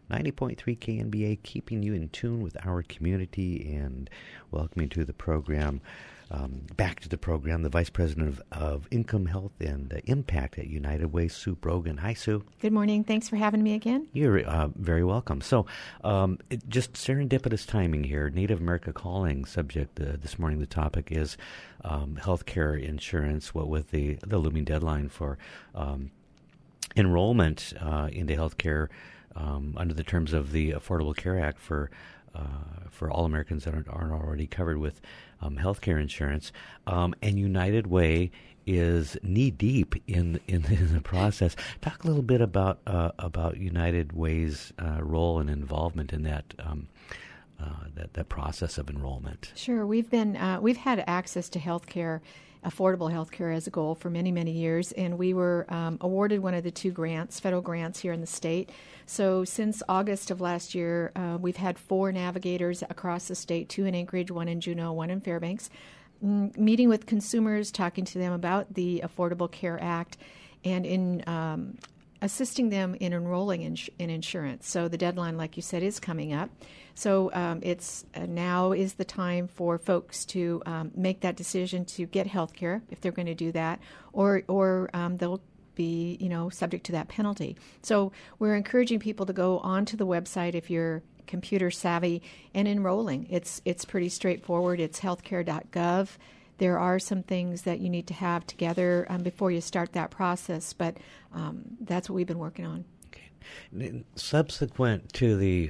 90.3 KNBA, keeping you in tune with our community and welcoming to the program. Back to the program, the Vice President of Income, Health, and Impact at United Way, Sue Brogan. Hi, Sue. Good morning. Thanks for having me again. You're very welcome. So, just serendipitous timing here. Native America Calling subject this morning. The topic is healthcare insurance. What with the looming deadline for enrollment into healthcare under the terms of the Affordable Care Act for all Americans that aren't already covered with health care insurance. And United Way is knee-deep in the process. Talk a little bit about United Way's role and involvement in that process of enrollment. Sure. We've had access to health care, affordable health care, as a goal for many, many years, and we were awarded one of the two grants, federal grants here in the state. So since August of last year, we've had 4 navigators across the state, 2 in Anchorage, 1 in Juneau, 1 in Fairbanks, meeting with consumers, talking to them about the Affordable Care Act, and in assisting them in enrolling in insurance. So the deadline, like you said, is coming up. So it's now is the time for folks to make that decision to get health care if they're going to do that, or they'll be subject to that penalty. So we're encouraging people to go onto the website if you're computer savvy and enrolling. It's pretty straightforward. It's healthcare.gov. There are some things that you need to have together before you start that process, but that's what we've been working on. Okay. Subsequent to the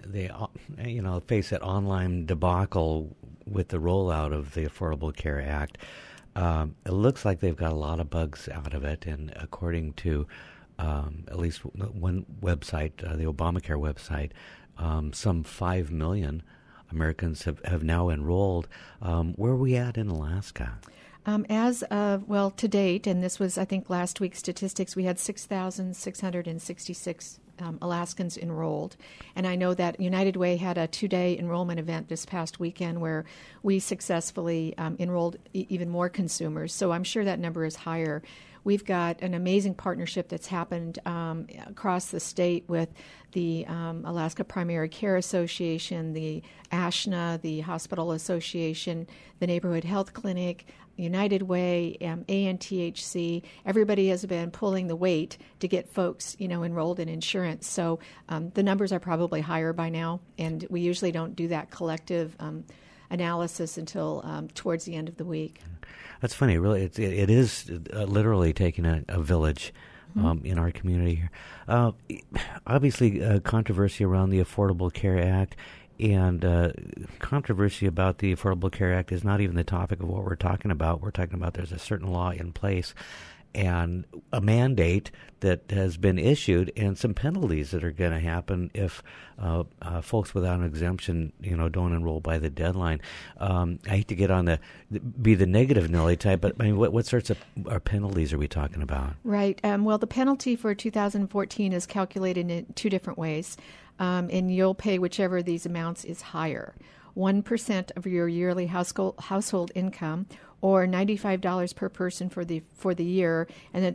face it, online debacle with the rollout of the Affordable Care Act, it looks like they've got a lot of bugs out of it, and according to at least one website, the Obamacare website, some 5 million Americans have now enrolled. Where are we at in Alaska? As of, to date, and this was, I think, last week's statistics, we had 6,666 Alaskans enrolled. And I know that United Way had a 2-day enrollment event this past weekend where we successfully enrolled even more consumers. So I'm sure that number is higher. We've got an amazing partnership that's happened across the state with the Alaska Primary Care Association, the ASHNA, the Hospital Association, the Neighborhood Health Clinic, United Way, ANTHC. Everybody has been pulling the weight to get folks, enrolled in insurance. So the numbers are probably higher by now, and we usually don't do that collective analysis until towards the end of the week. That's funny. Really, it is literally taking a village in our community here. Obviously, controversy around the Affordable Care Act, and controversy about the Affordable Care Act is not even the topic of what we're talking about. We're talking about there's a certain law in place and a mandate that has been issued, and some penalties that are going to happen if folks without an exemption, don't enroll by the deadline. I hate to get on be the negative Nelly type, but I mean, what sorts of penalties are we talking about? Right. The penalty for 2014 is calculated in 2 different ways, and you'll pay whichever of these amounts is higher. 1% of your yearly household income, or $95 per person for the year, and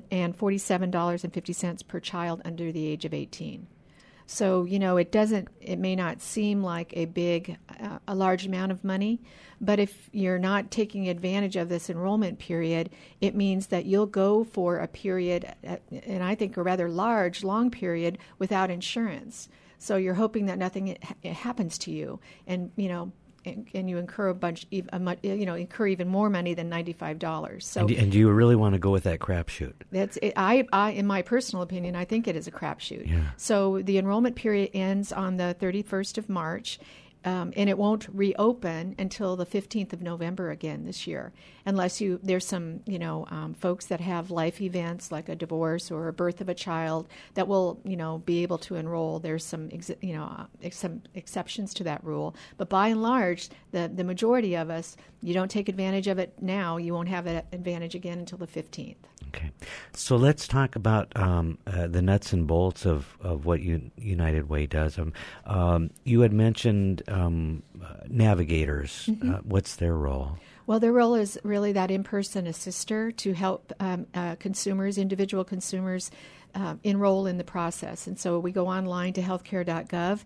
$47.50 per child under the age of 18. So it may not seem like a large amount of money, but if you're not taking advantage of this enrollment period, it means that you'll go for a period, and I think a rather long period, without insurance. So you're hoping that nothing happens to you, and you incur incur even more money than $95. So, and do you really want to go with that crapshoot? That's it. I, in my personal opinion, I think it is a crapshoot. Yeah. So the enrollment period ends on the 31st of March. And it won't reopen until the 15th of November again this year, unless there's some, folks that have life events like a divorce or a birth of a child that will, be able to enroll. There's some, some exceptions to that rule. But by and large, the majority of us, you don't take advantage of it now, you won't have that advantage again until the 15th. Okay. So let's talk about the nuts and bolts of what United Way does. You had mentioned navigators. Mm-hmm. What's their role? Well, their role is really that in-person assister to help consumers, individual consumers, enroll in the process. And so we go online to healthcare.gov,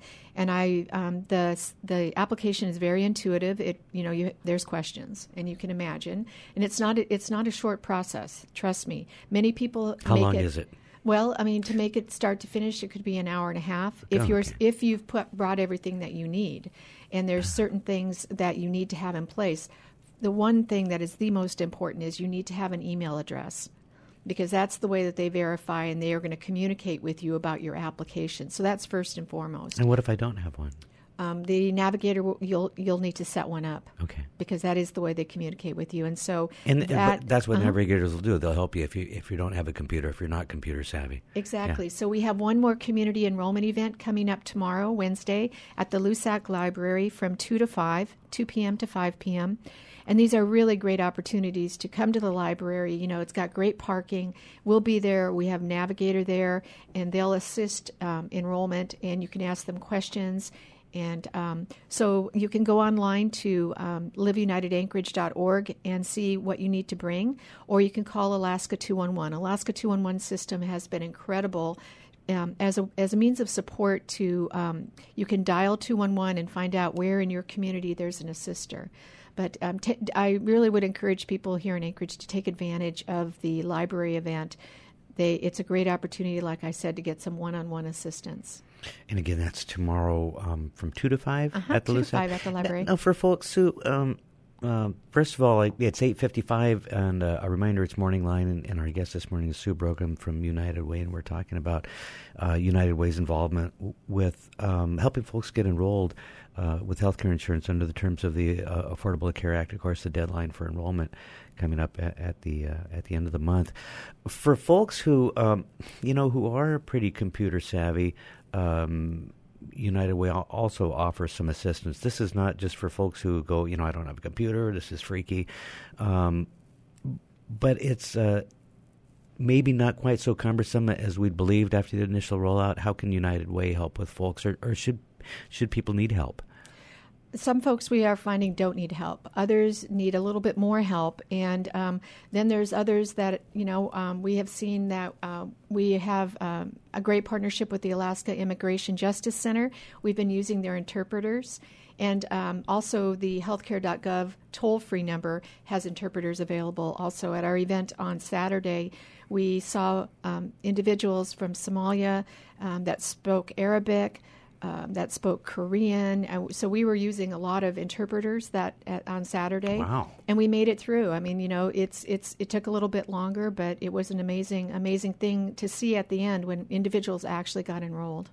and the application is very intuitive. There's questions, and you can imagine, and it's not a short process. Trust me. Many people. How long is it? Well, I mean, to make it start to finish, it could be an hour and a half if you've brought everything that you need, and there's certain things that you need to have in place. The one thing that is the most important is you need to have an email address, because that's the way that they verify, and they are going to communicate with you about your application. So that's first and foremost. And what if I don't have one? The navigator, you'll need to set one up. Okay. Because that is the way they communicate with you, and so but that's what navigators will do. They'll help you if you don't have a computer, if you're not computer savvy. Exactly. Yeah. So we have one more community enrollment event coming up tomorrow, Wednesday, at the Lusac Library from 2 p.m. to 5 p.m. And these are really great opportunities to come to the library. It's got great parking. We'll be there. We have Navigator there, and they'll assist enrollment, and you can ask them questions. And so you can go online to liveunitedanchorage.org and see what you need to bring, or you can call Alaska 211. Alaska 211 system has been incredible as a means of support to you can dial 211 and find out where in your community there's an assister. But I really would encourage people here in Anchorage to take advantage of the library event. It's a great opportunity, like I said, to get some one-on-one assistance. And again, that's tomorrow from 2 to 5 at the 2 to Lusac? 5 at the library. Now, for folks who, first of all, it's 8:55, and a reminder, it's Morning Line, and our guest this morning is Sue Brogan from United Way, and we're talking about United Way's involvement with helping folks get enrolled with healthcare insurance under the terms of the Affordable Care Act. Of course, the deadline for enrollment coming up at the end of the month. For folks who who are pretty computer savvy, United Way also offers some assistance. This is not just for folks who go, I don't have a computer, this is freaky, but it's maybe not quite so cumbersome as we'd believed after the initial rollout. How can United Way help with folks, or should people need help? Some folks we are finding don't need help. Others need a little bit more help. And then there's others that, we have seen that we have a great partnership with the Alaska Immigration Justice Center. We've been using their interpreters. And also the healthcare.gov toll-free number has interpreters available. Also at our event on Saturday, we saw individuals from Somalia that spoke Arabic, that spoke Korean. So we were using a lot of interpreters on Saturday. Wow. And we made it through. I mean, it took a little bit longer, but it was an amazing thing to see at the end when individuals actually got enrolled.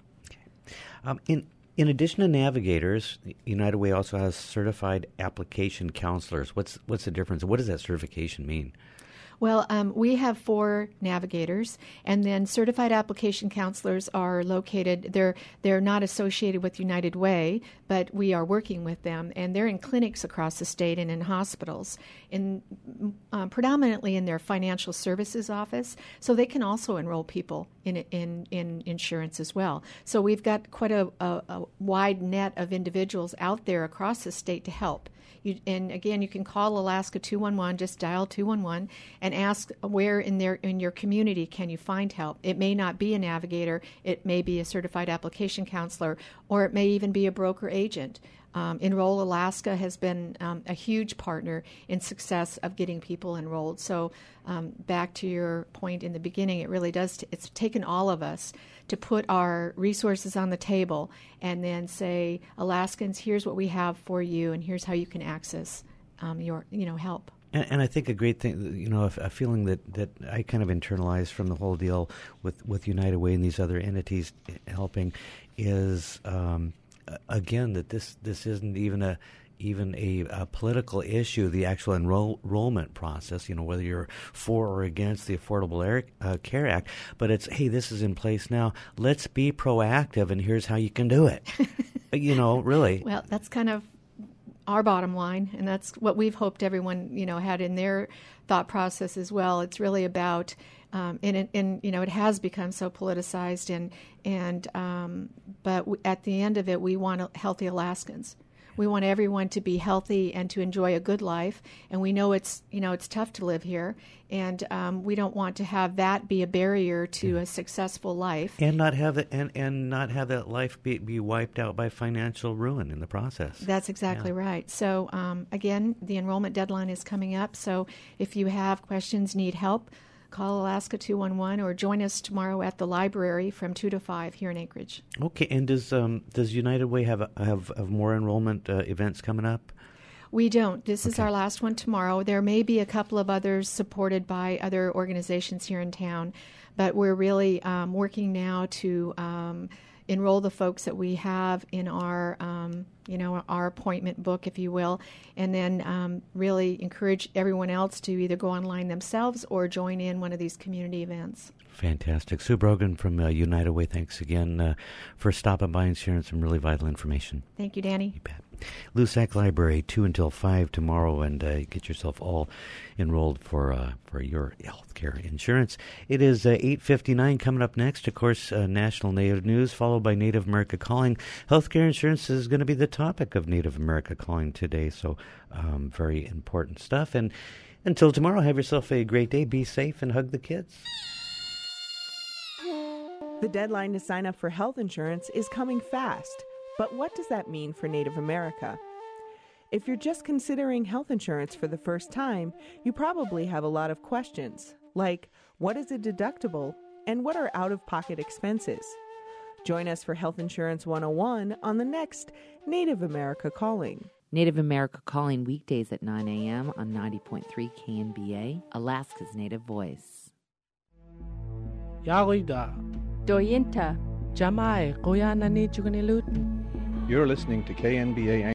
Okay. In addition to navigators, United Way also has certified application counselors. What's the difference? What does that certification mean? Well, we have 4 navigators, and then certified application counselors are located. They're not associated with United Way, but we are working with them, and they're in clinics across the state and in hospitals, predominantly in their financial services office. So they can also enroll people in insurance as well. So we've got quite a wide net of individuals out there across the state to help. And again, you can call Alaska 211, just dial 211, and ask where in your community can you find help. It may not be a navigator, it may be a certified application counselor, or it may even be a broker agent. Enroll Alaska has been a huge partner in success of getting people enrolled. So back to your point in the beginning, it really does. It's taken all of us to put our resources on the table and then say, Alaskans, here's what we have for you, and here's how you can access your help. And I think a great thing, a feeling that I kind of internalized from the whole deal with United Way and these other entities helping is, again, that this isn't even a political issue, the actual enrollment process, whether you're for or against the Affordable Care Act, but it's, hey, this is in place now. Let's be proactive, and here's how you can do it. Really. Well, that's kind of our bottom line, and that's what we've hoped everyone, had in their thought process as well. It's really about, it has become so politicized, but at the end of it, we want healthy Alaskans. We want everyone to be healthy and to enjoy a good life. And we know it's tough to live here, and we don't want to have that be a barrier to a successful life. And not have that life be wiped out by financial ruin in the process. That's exactly right. So again, the enrollment deadline is coming up. So if you have questions, need help, call Alaska 211 or join us tomorrow at the library from 2 to 5 here in Anchorage. Okay, and does United Way have more enrollment events coming up? We don't. This is our last one tomorrow. There may be a couple of others supported by other organizations here in town, but we're really working now to enroll the folks that we have in our our appointment book, if you will, and then really encourage everyone else to either go online themselves or join in one of these community events. Fantastic. Sue Brogan from United Way, thanks again for stopping by and sharing some really vital information. Thank you, Danny. You bet. Lusac Library, 2 until 5 tomorrow, and get yourself all enrolled for your health care insurance. It is 8:59. Coming up next, of course, National Native News, followed by Native America Calling. Healthcare insurance is going to be the topic of Native America Calling today, so very important stuff. And until tomorrow, have yourself a great day. Be safe and hug the kids. The deadline to sign up for health insurance is coming fast. But what does that mean for Native America? If you're just considering health insurance for the first time, you probably have a lot of questions, like what is a deductible and what are out-of-pocket expenses? Join us for Health Insurance 101 on the next Native America Calling. Native America Calling weekdays at 9 a.m. on 90.3 KNBA, Alaska's Native Voice. Yarida. Doyinta. Jamai, Koyanani Chukanilut. You're listening to KNBA